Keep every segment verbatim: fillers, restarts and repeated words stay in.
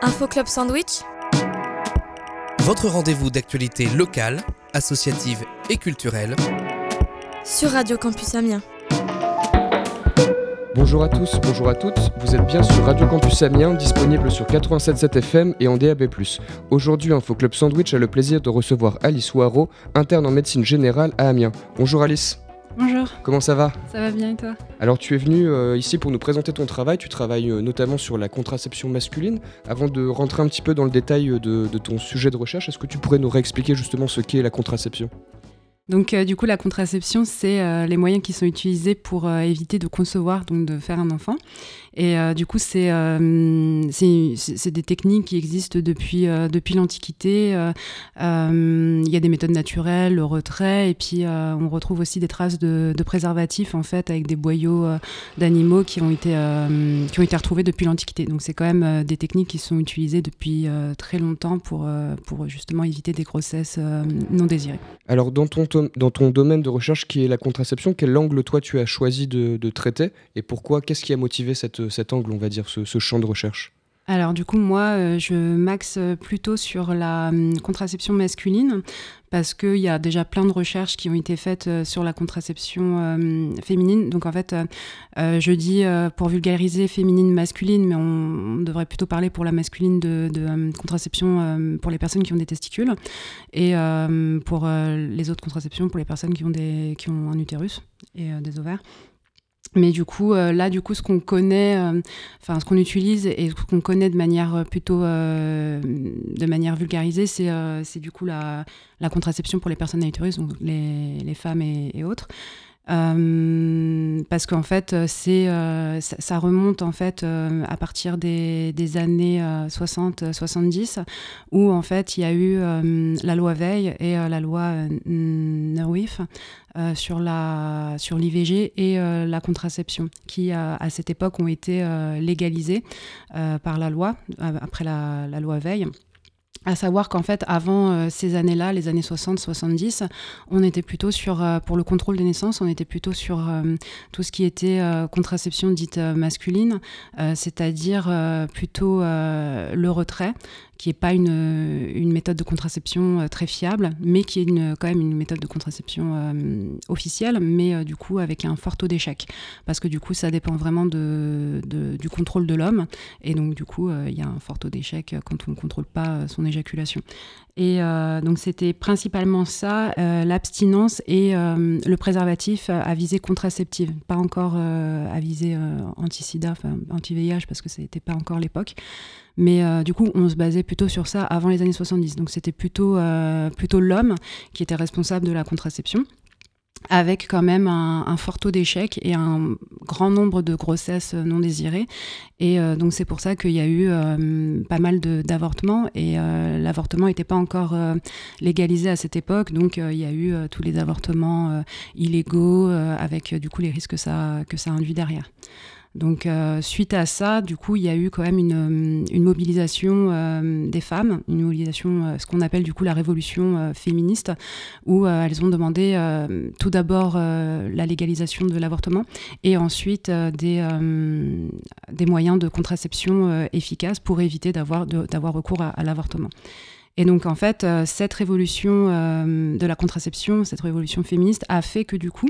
Info Club Sandwich, votre rendez-vous d'actualité locale, associative et culturelle sur Radio Campus Amiens. Bonjour à tous, bonjour à toutes, vous êtes bien sur Radio Campus Amiens, disponible sur quatre-vingt-sept virgule sept F M et en D A B plus. Aujourd'hui, Info Club Sandwich a le plaisir de recevoir Alice Ouareau, interne en médecine générale à Amiens. Bonjour Alice. Bonjour. Comment ça va ? Ça va bien et toi ? Alors tu es venue euh, ici pour nous présenter ton travail, tu travailles euh, notamment sur la contraception masculine. Avant de rentrer un petit peu dans le détail de, de ton sujet de recherche, est-ce que tu pourrais nous réexpliquer justement ce qu'est la contraception ? Donc euh, du coup la contraception c'est euh, les moyens qui sont utilisés pour euh, éviter de concevoir, donc de faire un enfant. Et euh, du coup c'est, euh, c'est, c'est des techniques qui existent depuis, euh, depuis l'Antiquité. Il euh, euh, y a des méthodes naturelles, le retrait, et puis euh, on retrouve aussi des traces de, de préservatifs en fait avec des boyaux euh, d'animaux qui ont, été, euh, qui ont été retrouvés depuis l'Antiquité. Donc c'est quand même euh, des techniques qui sont utilisées depuis euh, très longtemps pour, euh, pour justement éviter des grossesses euh, non désirées. Alors dans ton Dans ton domaine de recherche qui est la contraception, quel angle toi tu as choisi de, de traiter et pourquoi ? Qu'est-ce qui a motivé cette, cet angle, on va dire, ce, ce champ de recherche ? Alors du coup, moi, euh, je m'axe plutôt sur la hum, contraception masculine parce qu'il y a déjà plein de recherches qui ont été faites euh, sur la contraception euh, féminine. Donc en fait, euh, je dis euh, pour vulgariser féminine-masculine, mais on, on devrait plutôt parler pour la masculine de, de euh, contraception euh, pour les personnes qui ont des testicules et euh, pour euh, les autres contraceptions pour les personnes qui ont, des, qui ont un utérus et euh, des ovaires. Mais du coup, euh, là, du coup, ce qu'on connaît, enfin, euh, ce qu'on utilise et ce qu'on connaît de manière plutôt, euh, de manière vulgarisée, c'est, euh, c'est du coup la, la contraception pour les personnes à utérus, donc les, les femmes et, et autres. Euh, parce qu'en fait, c'est, euh, ça, ça remonte en fait euh, à partir des, des années euh, soixante soixante-dix, où en fait il y a eu euh, la loi Veil et euh, la loi euh, Neuwirth euh, sur la sur l'I V G et euh, la contraception, qui euh, à cette époque ont été euh, légalisées euh, par la loi après la, la loi Veil. À savoir qu'en fait, avant euh, ces années-là, les années soixante soixante-dix, on était plutôt sur, euh, pour le contrôle des naissances, on était plutôt sur euh, tout ce qui était euh, contraception dite euh, masculine, euh, c'est-à-dire euh, plutôt euh, le retrait, qui n'est pas une, une méthode de contraception euh, très fiable, mais qui est une, quand même une méthode de contraception euh, officielle, mais euh, du coup avec un fort taux d'échec. Parce que du coup, ça dépend vraiment de, de, du contrôle de l'homme, et donc du coup, il euh, y a un fort taux d'échec quand on ne contrôle pas son éjaculation. Et euh, donc c'était principalement ça, euh, l'abstinence et euh, le préservatif à visée contraceptive, pas encore euh, à visée euh, anti-sida, enfin anti-V I H parce que ce n'était pas encore l'époque. Mais euh, du coup, on se basait plutôt sur ça avant les années soixante-dix. Donc c'était plutôt, euh, plutôt l'homme qui était responsable de la contraception, avec quand même un, un fort taux d'échec et un grand nombre de grossesses non désirées. Et euh, donc c'est pour ça qu'il y a eu euh, pas mal de, d'avortements, et euh, l'avortement n'était pas encore euh, légalisé à cette époque, donc euh, il y a eu euh, tous les avortements euh, illégaux, euh, avec euh, du coup les risques que ça, que ça induit derrière. Donc euh, suite à ça, du coup, il y a eu quand même une, une mobilisation euh, des femmes, une mobilisation, euh, ce qu'on appelle du coup la révolution euh, féministe, où euh, elles ont demandé euh, tout d'abord euh, la légalisation de l'avortement et ensuite euh, des, euh, des moyens de contraception euh, efficaces pour éviter d'avoir, de, d'avoir recours à, à l'avortement. Et donc, en fait, euh, cette révolution euh, de la contraception, cette révolution féministe a fait que, du coup,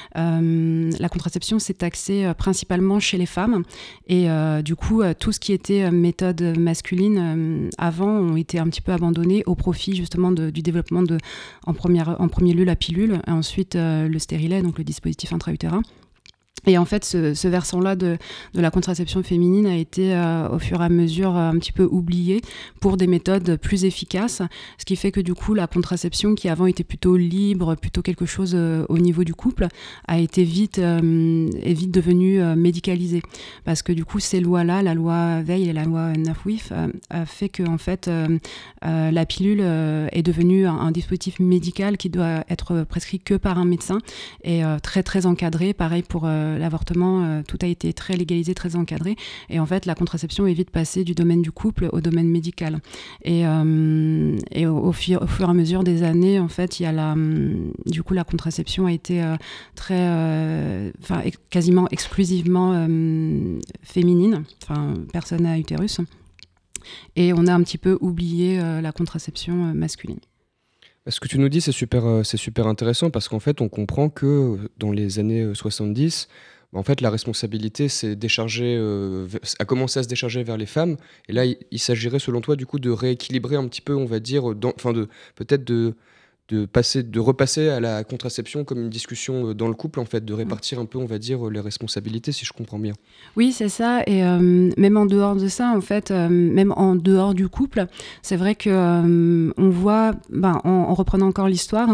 euh, la contraception s'est axée euh, principalement chez les femmes. Et euh, du coup, euh, tout ce qui était euh, méthode masculine euh, avant ont été un petit peu abandonnés au profit, justement, de, du développement de, en, première, en premier lieu, la pilule, et ensuite euh, le stérilet, donc le dispositif intra-utérin. Et en fait, ce, ce versant-là de, de la contraception féminine a été euh, au fur et à mesure euh, un petit peu oublié pour des méthodes plus efficaces, ce qui fait que du coup, la contraception qui avant était plutôt libre, plutôt quelque chose euh, au niveau du couple, a été vite, euh, est vite devenue euh, médicalisée. Parce que du coup, ces lois-là, la loi Veil et la loi Neuwirth, euh, a fait que en fait, euh, euh, la pilule euh, est devenue un, un dispositif médical qui doit être prescrit que par un médecin et euh, très très encadré. Pareil pour euh, l'avortement, euh, tout a été très légalisé, très encadré. Et en fait, la contraception est vite passée du domaine du couple au domaine médical. Et, euh, et au, au, fur, au fur et à mesure des années, en fait, il y a la, du coup, la contraception a été euh, très, euh, enfin, ex- quasiment exclusivement euh, féminine, enfin, personne à utérus. et on a un petit peu oublié euh, la contraception euh, masculine. Ce que tu nous dis, c'est super, euh, c'est super intéressant parce qu'en fait, on comprend que euh, dans les années soixante-dix, en fait, la responsabilité s'est déchargée, euh, a commencé à se décharger vers les femmes. Et là, il, il s'agirait, selon toi, du coup, de rééquilibrer un petit peu, on va dire, enfin, de peut-être de de passer, de repasser à la contraception comme une discussion dans le couple, en fait, de répartir un peu, on va dire, les responsabilités, si je comprends bien. Oui, c'est ça. Et euh, même en dehors de ça, en fait, euh, même en dehors du couple, c'est vrai que euh, on voit, ben, en, en reprenant encore l'histoire,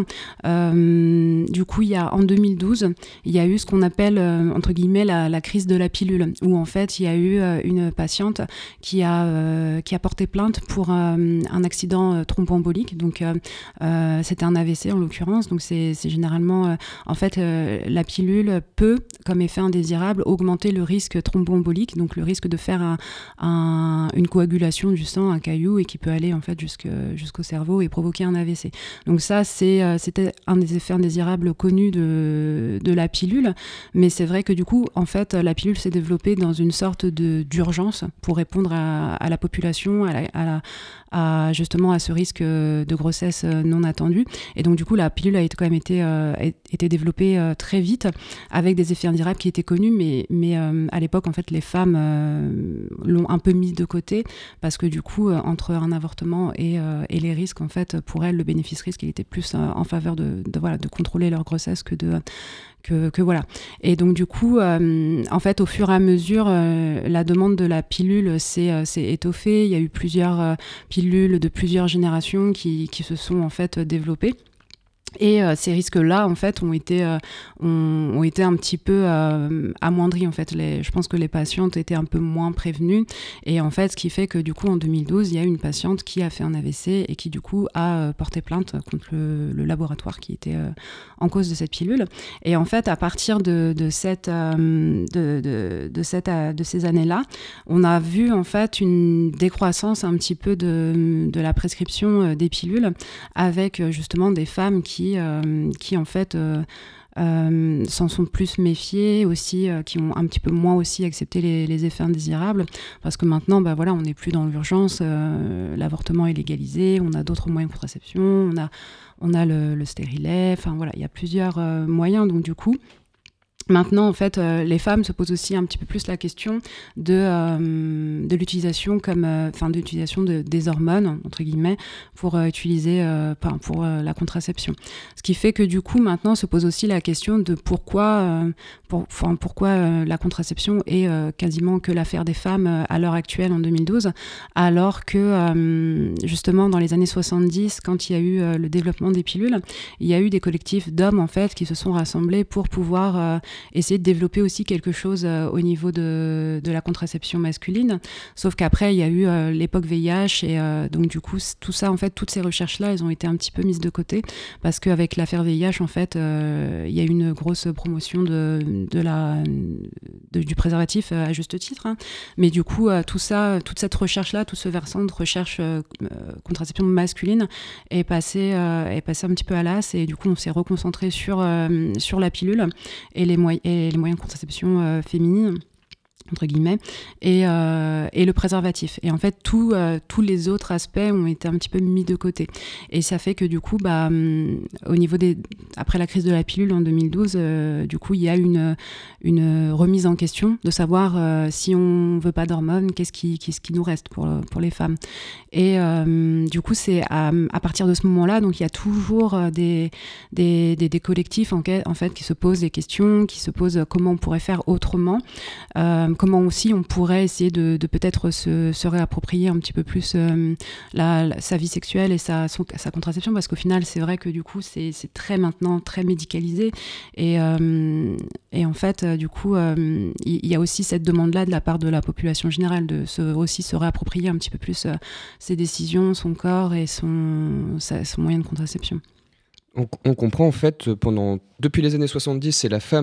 euh, du coup, il y a en deux mille douze, il y a eu ce qu'on appelle euh, entre guillemets la, la crise de la pilule, où en fait, il y a eu euh, une patiente qui a euh, qui a porté plainte pour euh, un accident euh, thromboembolique. Donc, euh, euh, c'était un A V C en l'occurrence, donc c'est, c'est généralement, euh, en fait, euh, la pilule peut, comme effet indésirable, augmenter le risque thromboembolique, donc le risque de faire un, un, une coagulation du sang, un caillou, et qui peut aller en fait jusque, jusqu'au cerveau et provoquer un A V C. Donc ça, c'est, euh, c'était un des effets indésirables connus de, de la pilule, mais c'est vrai que du coup, en fait, la pilule s'est développée dans une sorte de, d'urgence pour répondre à, à la population, à la, à la à justement à ce risque de grossesse non attendue. Et donc du coup, la pilule a été, quand même été, euh, été développée euh, très vite avec des effets indésirables qui étaient connus, mais, mais euh, à l'époque, en fait, les femmes euh, l'ont un peu mis de côté parce que du coup, euh, entre un avortement et, euh, et les risques, en fait, pour elles, le bénéfice-risque, il était plus euh, en faveur de, de, voilà, de contrôler leur grossesse que de... Que, que voilà. Et donc du coup, euh, en fait, au fur et à mesure, euh, la demande de la pilule s'est, euh, s'est étoffée. Il y a eu plusieurs euh, pilules de plusieurs générations qui, qui se sont en fait développées. Et euh, ces risques-là, en fait, ont été, euh, ont, ont été un petit peu euh, amoindris. En fait, les, je pense que les patientes étaient un peu moins prévenues. Et en fait, ce qui fait que du coup, en deux mille douze, il y a eu une patiente qui a fait un A V C et qui du coup a euh, porté plainte contre le, le laboratoire qui était euh, en cause de cette pilule. Et en fait, à partir de, de, cette, euh, de, de, de, cette, euh, de ces années-là, on a vu en fait une décroissance un petit peu de, de la prescription des pilules avec justement des femmes qui Qui, euh, qui en fait euh, euh, s'en sont plus méfiées aussi, euh, qui ont un petit peu moins aussi accepté les, les effets indésirables, parce que maintenant, bah, voilà, on n'est plus dans l'urgence, euh, l'avortement est légalisé, on a d'autres moyens de contraception, on a, on a le, le stérilet, enfin voilà, il y a plusieurs euh, moyens, donc du coup, maintenant, en fait, euh, les femmes se posent aussi un petit peu plus la question de, euh, de l'utilisation comme, enfin, euh, de l'utilisation de, des hormones entre guillemets pour euh, utiliser, euh, pour euh, la contraception. Ce qui fait que du coup, maintenant, se pose aussi la question de pourquoi, euh, pour, enfin, pourquoi euh, la contraception est euh, quasiment que l'affaire des femmes euh, à l'heure actuelle en deux mille douze, alors que euh, justement dans les années soixante-dix, quand il y a eu euh, le développement des pilules, il y a eu des collectifs d'hommes en fait qui se sont rassemblés pour pouvoir euh, essayer de développer aussi quelque chose euh, au niveau de, de la contraception masculine. Sauf qu'après, il y a eu euh, l'époque V I H et euh, donc du coup, tout ça, en fait, toutes ces recherches-là, elles ont été un petit peu mises de côté parce qu'avec l'affaire V I H, en fait, euh, il y a eu une grosse promotion de, de la, de, du préservatif euh, à juste titre. Hein. Mais du coup, euh, tout ça, toute cette recherche-là, tout ce versant de recherche euh, contraception masculine est passé, euh, est passé un petit peu à l'as et du coup, on s'est reconcentré sur, euh, sur la pilule et les et les moyens de contraception euh, féminine entre guillemets, et, euh, et le préservatif. Et en fait, tout, euh, tous les autres aspects ont été un petit peu mis de côté. Et ça fait que du coup, bah, hum, au niveau des... après la crise de la pilule en deux mille douze, euh, du coup, il y a une, une remise en question de savoir euh, si on veut pas d'hormones, qu'est-ce qui, qu'est-ce qui nous reste pour, pour les femmes. Et euh, du coup, c'est à, à partir de ce moment-là, donc il y a toujours des, des, des, des collectifs en, en fait, qui se posent des questions, qui se posent comment on pourrait faire autrement, euh, comment aussi on pourrait essayer de, de peut-être se, se réapproprier un petit peu plus euh, la, la, sa vie sexuelle et sa, son, sa contraception, parce qu'au final, c'est vrai que du coup, c'est, c'est très maintenant très médicalisé. Et, euh, et en fait, du coup, euh, il y a aussi cette demande-là de la part de la population générale de se, aussi se réapproprier un petit peu plus euh, ses décisions, son corps et son, sa, son moyen de contraception. On, on comprend en fait, pendant, depuis les années soixante-dix, c'est la femme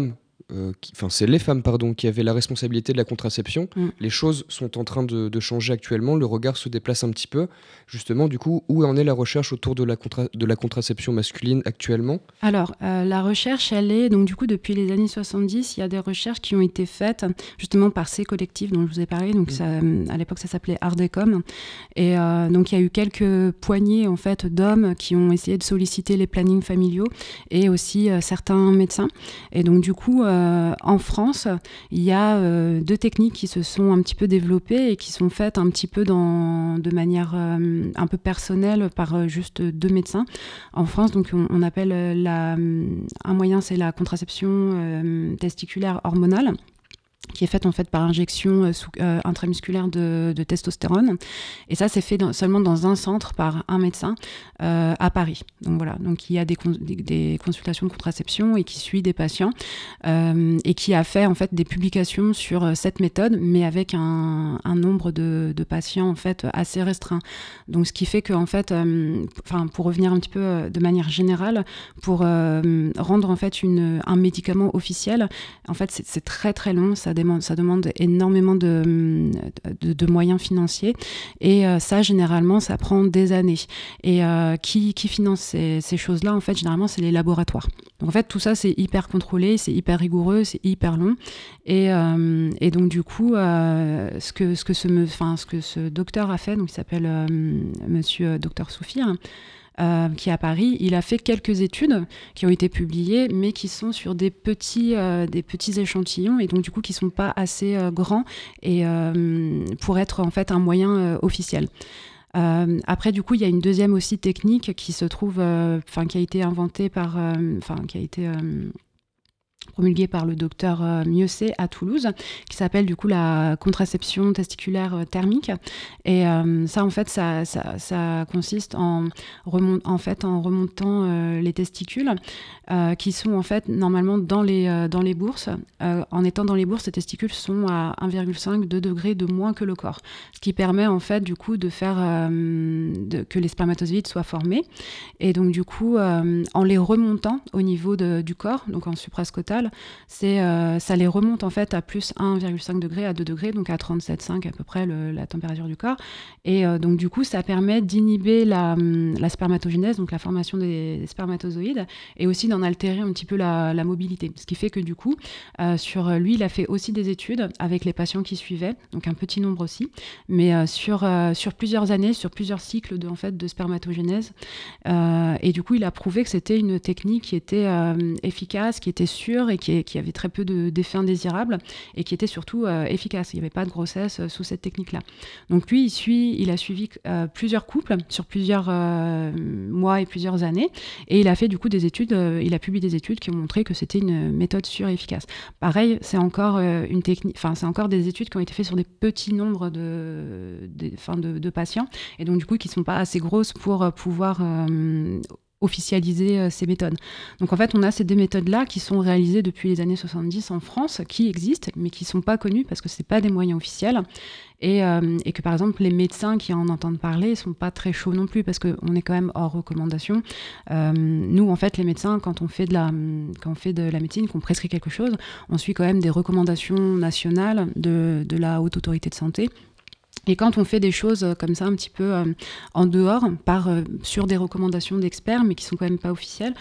euh, qui, enfin c'est les femmes pardon, qui avaient la responsabilité de la contraception. Mm. Les choses sont en train de, de changer actuellement, le regard se déplace un petit peu. Justement, du coup, où en est la recherche autour de la, contra- de la contraception masculine actuellement ? Alors, euh, la recherche, elle est, donc du coup, depuis les années soixante-dix, il y a des recherches qui ont été faites justement par ces collectifs dont je vous ai parlé. Donc, ça, à l'époque, ça s'appelait Ardecom. Et euh, donc, il y a eu quelques poignées, en fait, d'hommes qui ont essayé de solliciter les plannings familiaux et aussi euh, certains médecins. Et donc, du coup, euh, en France, il y a euh, deux techniques qui se sont un petit peu développées et qui sont faites un petit peu dans, de manière euh, un peu personnelle par euh, juste deux médecins. En France, donc, on, on appelle euh, la, un moyen, c'est la contraception euh, testiculaire hormonale, qui est faite en fait par injection euh, sous, euh, intramusculaire de, de testostérone. Et ça, c'est fait dans, seulement dans un centre par un médecin euh, à Paris. Donc voilà, donc il y a des, cons- des, des consultations de contraception et qui suit des patients euh, et qui a fait en fait des publications sur euh, cette méthode, mais avec un, un nombre de, de patients en fait assez restreint. Donc ce qui fait que en fait, euh, enfin pour revenir un petit peu euh, de manière générale, pour euh, rendre en fait une, un médicament officiel, en fait c'est, c'est très très long. Ça demande, ça demande énormément de, de, de moyens financiers et euh, ça généralement ça prend des années et euh, qui, qui finance ces, ces choses-là en fait généralement c'est les laboratoires. Donc en fait tout ça c'est hyper contrôlé, c'est hyper rigoureux, c'est hyper long et, euh, et donc du coup euh, ce, que, ce, que ce, enfin, ce que ce docteur a fait, donc il s'appelle euh, monsieur docteur Soufir, Euh, qui est à Paris, il a fait quelques études qui ont été publiées, mais qui sont sur des petits, euh, des petits échantillons et donc du coup qui sont pas assez euh, grands et euh, pour être en fait un moyen euh, officiel. Euh, après, du coup, il y a une deuxième aussi technique qui se trouve, enfin, euh, qui a été inventée par, enfin, euh, qui a été euh, promulguée par le docteur euh, Mieuxet à Toulouse, qui s'appelle du coup la contraception testiculaire euh, thermique. Et euh, ça, en fait, ça, ça, ça consiste en, remont- en, fait, en remontant euh, les testicules, euh, qui sont en fait normalement dans les, euh, dans les bourses. Euh, en étant dans les bourses, ces testicules sont à un virgule cinq à deux degrés de moins que le corps, ce qui permet en fait du coup de faire euh, de, que les spermatozoïdes soient formés. Et donc du coup, euh, en les remontant au niveau de, du corps, donc en suprascotal, c'est, euh, ça les remonte en fait à plus un virgule cinq degrés à deux degrés, donc à trente-sept virgule cinq à peu près le, la température du corps. Et euh, donc du coup, ça permet d'inhiber la, la spermatogénèse, donc la formation des spermatozoïdes, et aussi d'en altérer un petit peu la, la mobilité. Ce qui fait que du coup, euh, sur lui, il a fait aussi des études avec les patients qui suivaient, donc un petit nombre aussi, mais euh, sur, euh, sur plusieurs années, sur plusieurs cycles de, en fait, de spermatogénèse. Euh, et du coup, il a prouvé que c'était une technique qui était euh, efficace, qui était sûre et qui, qui avait très peu de, d'effets indésirables et qui était surtout euh, efficace. Il n'y avait pas de grossesse euh, sous cette technique-là. Donc lui, il, suit, il a suivi euh, plusieurs couples sur plusieurs euh, mois et plusieurs années et il a fait du coup des études, euh, il a publié des études qui ont montré que c'était une méthode sûre et efficace. Pareil, c'est encore euh, une technique, enfin c'est encore des études qui ont été faites sur des petits nombres de, de, fin de, de patients et donc du coup qui ne sont pas assez grosses pour euh, pouvoir euh, officialiser euh, ces méthodes. Donc en fait, on a ces deux méthodes-là qui sont réalisées depuis les années soixante-dix en France, qui existent, mais qui ne sont pas connues parce que ce n'est pas des moyens officiels. Et, euh, et que par exemple, les médecins qui en entendent parler ne sont pas très chauds non plus parce qu'on est quand même hors recommandation. Euh, nous, en fait, les médecins, quand on fait de la, quand on fait de la médecine, qu'on prescrit quelque chose, on suit quand même des recommandations nationales de, de la Haute Autorité de Santé. Et quand on fait des choses comme ça, un petit peu euh, en dehors, par, euh, sur des recommandations d'experts, mais qui sont quand même pas officielles,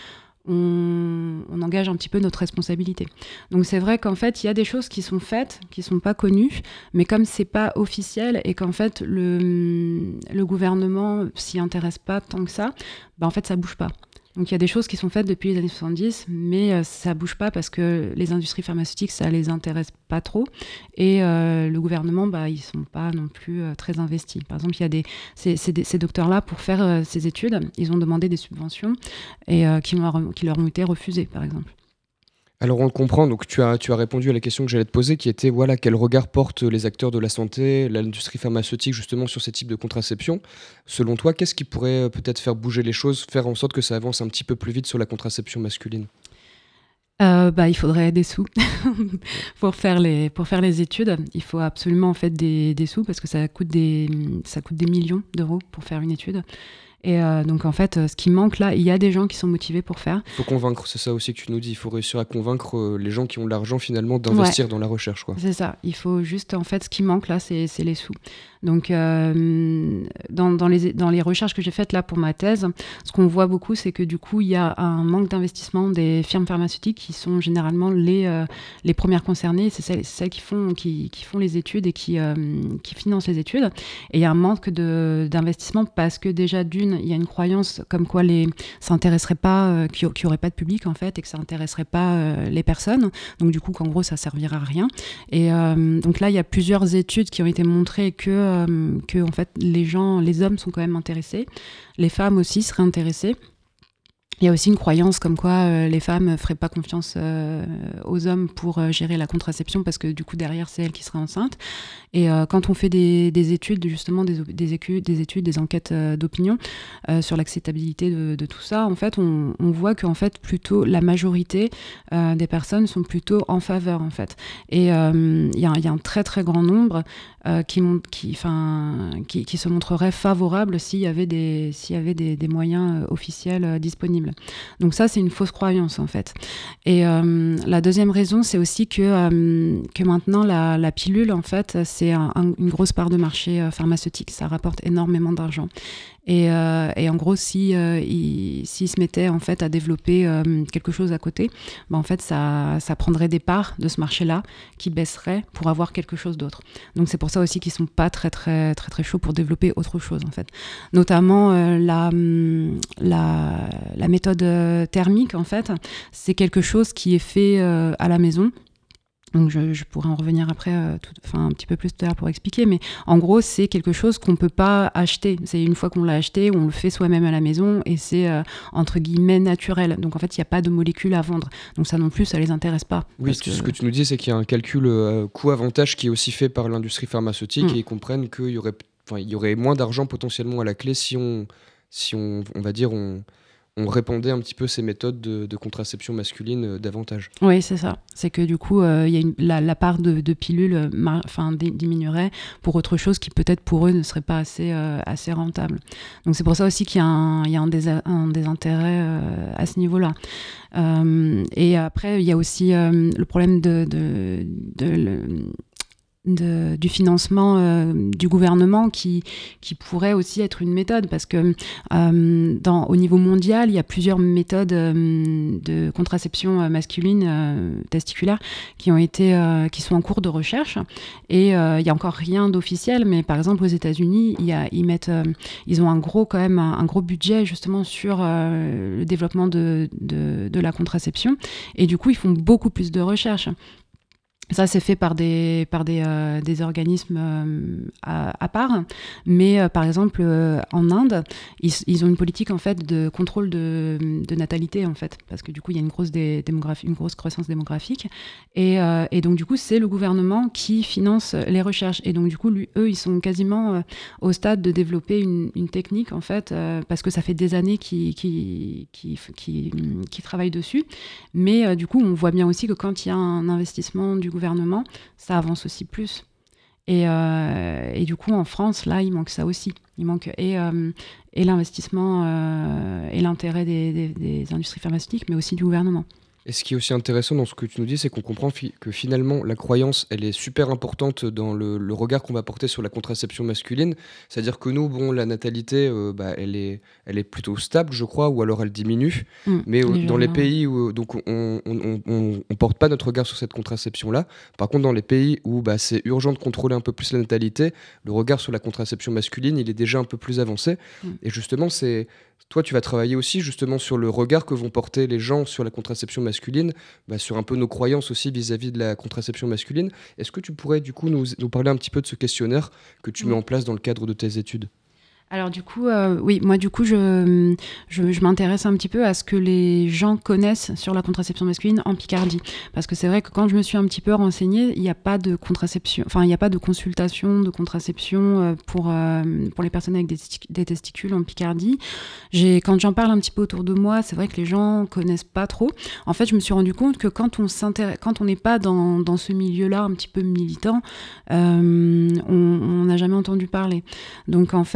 on, on engage un petit peu notre responsabilité. Donc c'est vrai qu'en fait, il y a des choses qui sont faites, qui sont pas connues, mais comme c'est pas officiel et qu'en fait, le, le gouvernement s'y intéresse pas tant que ça, bah en fait, ça bouge pas. Donc il y a des choses qui sont faites depuis les années soixante-dix, mais euh, ça bouge pas parce que les industries pharmaceutiques, ça les intéresse pas trop. Et euh, le gouvernement, bah, ils sont pas non plus euh, très investis. Par exemple, il y a des, ces, ces, ces docteurs-là, pour faire euh, ces études, ils ont demandé des subventions et euh, qui, leur, qui leur ont été refusées, par exemple. Alors on le comprend, donc tu as, tu as répondu à la question que j'allais te poser, qui était voilà, quel regard portent les acteurs de la santé, l'industrie pharmaceutique justement sur ces types de contraception. Selon toi, qu'est-ce qui pourrait peut-être faire bouger les choses, faire en sorte que ça avance un petit peu plus vite sur la contraception masculine ? Euh, bah, il faudrait des sous pour faire les pour faire les études. Il faut absolument en fait des, des sous parce que ça coûte des ça coûte des millions d'euros pour faire une étude. Et euh, donc en fait, ce qui manque là, il y a des gens qui sont motivés pour faire. Il faut convaincre, c'est ça aussi que tu nous dis, il faut réussir à convaincre les gens qui ont de l'argent finalement d'investir ouais. dans la recherche, quoi. C'est ça, il faut juste, en fait, ce qui manque là, c'est, c'est les sous. Donc euh, dans, dans, les, dans les recherches que j'ai faites là pour ma thèse, ce qu'on voit beaucoup, c'est que du coup, il y a un manque d'investissement des firmes pharmaceutiques qui sont généralement les, euh, les premières concernées, c'est celles, c'est celles qui, font, qui, qui font les études et qui, euh, qui financent les études. Et il y a un manque de, d'investissement parce que déjà, d'une, il y a une croyance comme quoi les, ça n'intéresserait pas, euh, qu'il n'y aurait pas de public en fait, et que ça n'intéresserait pas euh, les personnes. Donc du coup, qu'en gros, ça ne servira à rien. Et euh, donc là, il y a plusieurs études qui ont été montrées que Euh, que en fait les gens, les hommes sont quand même intéressés, les femmes aussi seraient intéressées. Il y a aussi une croyance comme quoi euh, les femmes ne feraient pas confiance euh, aux hommes pour euh, gérer la contraception parce que du coup derrière c'est elles qui seraient enceintes. Et euh, quand on fait des, des études, justement des, des, études, des études, des enquêtes euh, d'opinion euh, sur l'acceptabilité de, de tout ça, en fait on, on voit qu'en fait plutôt la majorité euh, des personnes sont plutôt en faveur en fait. Et il euh, y, y a un très très grand nombre euh, qui, qui, qui, qui se montrerait favorable s'il y avait des, s'il y avait des, des moyens euh, officiels euh, disponibles. Donc ça, c'est une fausse croyance, en fait. Et euh, la deuxième raison, c'est aussi que, euh, que maintenant, la, la pilule, en fait, c'est un, un, une grosse part de marché euh, pharmaceutique. Ça rapporte énormément d'argent. Et, euh, et en gros, si, euh, il, s'ils se mettaient en fait, à développer euh, quelque chose à côté, ben, en fait, ça, ça prendrait des parts de ce marché-là qui baisseraient pour avoir quelque chose d'autre. Donc c'est pour ça aussi qu'ils ne sont pas très, très, très, très chauds pour développer autre chose, en fait. Notamment euh, la, la, la méthode thermique, en fait, c'est quelque chose qui est fait euh, à la maison. Donc je, je pourrais en revenir après, euh, tout, enfin un petit peu plus tout à l'heure pour expliquer, mais en gros c'est quelque chose qu'on ne peut pas acheter. C'est une fois qu'on l'a acheté, on le fait soi-même à la maison et c'est euh, entre guillemets naturel. Donc en fait il n'y a pas de molécules à vendre. Donc ça non plus, ça ne les intéresse pas. Oui, ce que... ce que tu nous dis, c'est qu'il y a un calcul euh, coût-avantage qui est aussi fait par l'industrie pharmaceutique mmh. et ils comprennent qu'il y aurait, enfin, il y aurait moins d'argent potentiellement à la clé si on, si on, on va dire, on... on répandait un petit peu ces méthodes de, de contraception masculine euh, davantage. Oui, c'est ça. C'est que du coup, euh, y a une, la, la part de, de pilules mar, d- diminuerait pour autre chose qui peut-être pour eux ne serait pas assez, euh, assez rentable. Donc c'est pour ça aussi qu'il y a un, y a un, des, un désintérêt euh, à ce niveau-là. Euh, et après, il y a aussi euh, le problème de... de, de, de le, De, du financement euh, du gouvernement qui, qui pourrait aussi être une méthode parce que euh, dans, au niveau mondial, il y a plusieurs méthodes euh, de contraception masculine euh, testiculaire qui, ont été, euh, qui sont en cours de recherche et euh, il n'y a encore rien d'officiel, mais par exemple aux États-Unis, il y a, ils, mettent, euh, ils ont un gros, quand même, un, un gros budget justement sur euh, le développement de, de, de la contraception et du coup, ils font beaucoup plus de recherches. Ça, c'est fait par des, par des, euh, des organismes euh, à, à part. Mais, euh, par exemple, euh, en Inde, ils, ils ont une politique, en fait, de contrôle de, de natalité, en fait. Parce que, du coup, il y a une grosse, dé, démographie, une grosse croissance démographique. Et, euh, et donc, du coup, c'est le gouvernement qui finance les recherches. Et donc, du coup, lui, eux, ils sont quasiment euh, au stade de développer une, une technique, en fait, euh, parce que ça fait des années qu'ils, qu'ils, qu'ils, qu'ils, qu'ils travaillent dessus. Mais, euh, du coup, on voit bien aussi que quand il y a un investissement du gouvernement, ça avance aussi plus. Et, euh, et du coup, en France, là, il manque ça aussi. Il manque et, euh, et l'investissement euh, et l'intérêt des, des, des industries pharmaceutiques, mais aussi du gouvernement. Et ce qui est aussi intéressant dans ce que tu nous dis, c'est qu'on comprend fi- que finalement, la croyance, elle est super importante dans le, le regard qu'on va porter sur la contraception masculine. C'est-à-dire que nous, bon, la natalité, euh, bah, elle est, elle est plutôt stable, je crois, ou alors elle diminue. Mmh, mais euh, dans les pays où donc, on on, on, on porte pas notre regard sur cette contraception-là, par contre, dans les pays où bah, c'est urgent de contrôler un peu plus la natalité, le regard sur la contraception masculine, il est déjà un peu plus avancé. Mmh. Et justement, c'est... Toi, tu vas travailler aussi justement sur le regard que vont porter les gens sur la contraception masculine, bah, sur un peu nos croyances aussi vis-à-vis de la contraception masculine. Est-ce que tu pourrais du coup nous, nous parler un petit peu de ce questionnaire que tu mmh. mets en place dans le cadre de tes études ? Alors du coup, euh, oui, moi du coup, je, je, je m'intéresse un petit peu à ce que les gens connaissent sur la contraception masculine en Picardie. Parce que c'est vrai que quand je me suis un petit peu renseignée, il n'y a pas de contraception, enfin il n'y a pas de consultation de contraception pour, euh, pour les personnes avec des, des testicules en Picardie. J'ai, quand j'en parle un petit peu autour de moi, c'est vrai que les gens connaissent pas trop. En fait, je me suis rendu compte que quand on s'intéresse, quand on n'est pas dans, dans ce milieu-là un petit peu militant, euh, on n'a jamais entendu parler. Donc en fait... Euh,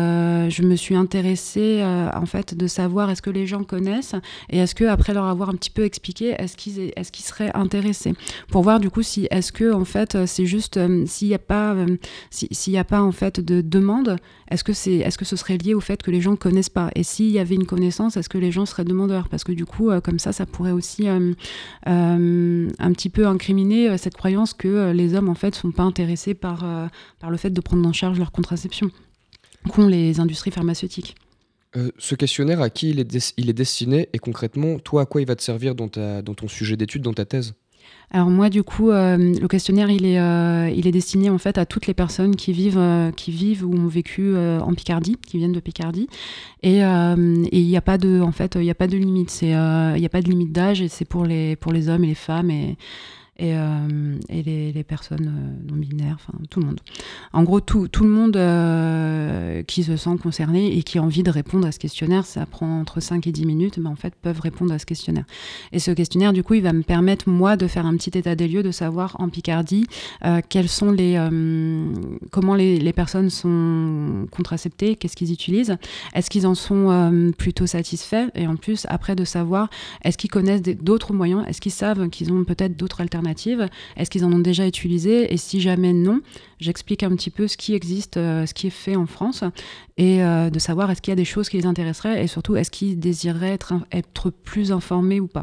euh, je me suis intéressée euh, en fait de savoir est-ce que les gens connaissent et est-ce que après leur avoir un petit peu expliqué, est-ce qu'ils est-ce qu'ils seraient intéressés pour voir du coup si est-ce que en fait c'est juste euh, s'il y a pas euh, si, s'il y a pas en fait de demande, est-ce que c'est est-ce que ce serait lié au fait que les gens connaissent pas, et s'il y avait une connaissance, est-ce que les gens seraient demandeurs, parce que du coup euh, comme ça ça pourrait aussi euh, euh, un petit peu incriminer euh, cette croyance que euh, les hommes en fait sont pas intéressés par euh, par le fait de prendre en charge leur contraception qu'ont les industries pharmaceutiques. Euh, ce questionnaire, à qui il est, des- il est destiné, et concrètement, toi, à quoi il va te servir dans, ta, dans ton sujet d'étude, dans ta thèse? Alors moi du coup euh, le questionnaire il est euh, il est destiné en fait à toutes les personnes qui vivent euh, qui vivent ou ont vécu euh, en Picardie, qui viennent de Picardie, et euh, et il n'y a pas de en fait il y a pas de limite, c'est euh, il y a pas de limite d'âge, et c'est pour les pour les hommes et les femmes et et, euh, et les, les personnes euh, non binaires, enfin tout le monde. En gros, tout, tout le monde euh, qui se sent concerné et qui a envie de répondre à ce questionnaire, ça prend entre cinq et dix minutes, mais en fait peuvent répondre à ce questionnaire. Et ce questionnaire, du coup, il va me permettre, moi, de faire un petit état des lieux, de savoir en Picardie euh, quels sont les, euh, comment les, les personnes sont contraceptées, qu'est-ce qu'ils utilisent, est-ce qu'ils en sont euh, plutôt satisfaits, et en plus, après, de savoir est-ce qu'ils connaissent des, d'autres moyens, est-ce qu'ils savent qu'ils ont peut-être d'autres alternatives, est-ce qu'ils en ont déjà utilisé, et si jamais non, j'explique un petit peu ce qui existe, euh, ce qui est fait en France, et euh, de savoir est-ce qu'il y a des choses qui les intéresseraient, et surtout est-ce qu'ils désireraient être, être plus informés ou pas.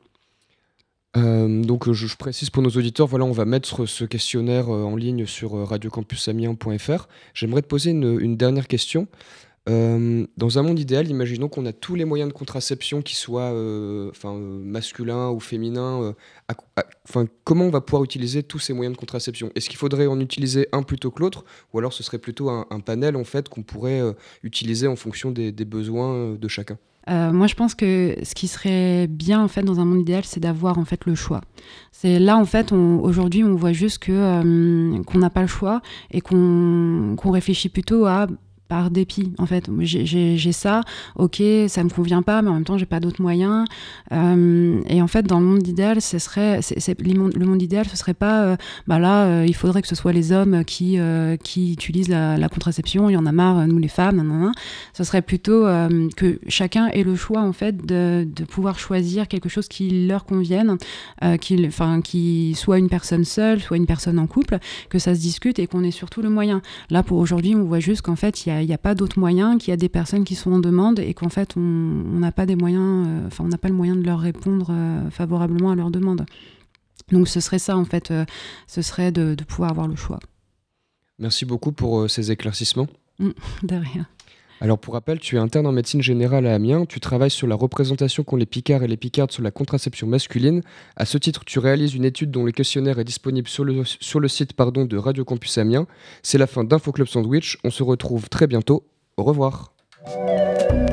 Euh, donc je, je précise pour nos auditeurs, voilà, on va mettre ce questionnaire euh, en ligne sur euh, radio campus amiens point f r. J'aimerais te poser une, une dernière question. Euh, dans un monde idéal, imaginons qu'on a tous les moyens de contraception, qui soient euh, enfin, euh, masculins ou féminins. euh, à- à- enfin, comment on va pouvoir utiliser tous ces moyens de contraception? Est-ce qu'il faudrait en utiliser un plutôt que l'autre, ou alors ce serait plutôt un, un panel en fait qu'on pourrait euh, utiliser en fonction des, des besoins euh, de chacun? Euh, moi, je pense que ce qui serait bien en fait dans un monde idéal, c'est d'avoir en fait le choix. C'est là en fait, on, aujourd'hui, on voit juste que euh, qu'on n'a pas le choix, et qu'on qu'on réfléchit plutôt à par dépit, en fait. J'ai, j'ai, j'ai ça, ok, ça me convient pas, mais en même temps, j'ai pas d'autres moyens. Euh, et en fait, dans le monde idéal, ce serait, c'est, c'est, les mondes- le monde idéal, ce serait pas, euh, bah là, euh, il faudrait que ce soit les hommes qui, euh, qui utilisent la, la contraception, il y en a marre, nous les femmes, nan, nan, nan. Ce serait plutôt euh, que chacun ait le choix, en fait, de, de pouvoir choisir quelque chose qui leur convienne, euh, qui, enfin, qui soit une personne seule, soit une personne en couple, que ça se discute et qu'on ait surtout le moyen. Là, pour aujourd'hui, on voit juste qu'en fait, il y a il n'y a pas d'autres moyens, qu'il y a des personnes qui sont en demande, et qu'en fait, on on n'a pas des moyens, euh, enfin, on n'a pas le moyen de leur répondre euh, favorablement à leurs demandes. Donc, ce serait ça, en fait, euh, ce serait de, de pouvoir avoir le choix. Merci beaucoup pour euh, ces éclaircissements. Mmh, de rien. Alors pour rappel, tu es interne en médecine générale à Amiens, tu travailles sur la représentation qu'ont les Picards et les Picardes sur la contraception masculine. À ce titre, tu réalises une étude dont le questionnaire est disponible sur le, sur le site pardon, de Radio Campus Amiens. C'est la fin d'Info Club Sandwich, on se retrouve très bientôt, au revoir.